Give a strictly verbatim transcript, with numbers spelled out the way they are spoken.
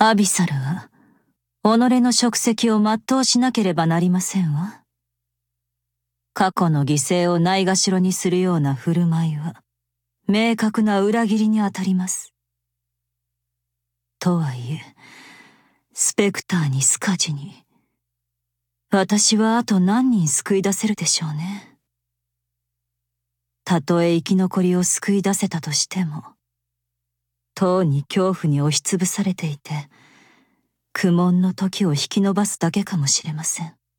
アビサルは、己の職責を全うしなければなりませんわ。過去の犠牲をないがしろにするような振る舞いは、明確な裏切りにあたります。とはいえ、スペクターにスカジに、私はあと何人救い出せるでしょうね。たとえ生き残りを救い出せたとしても、とうに恐怖に押しつぶされていて、苦悶の時を引き延ばすだけかもしれません。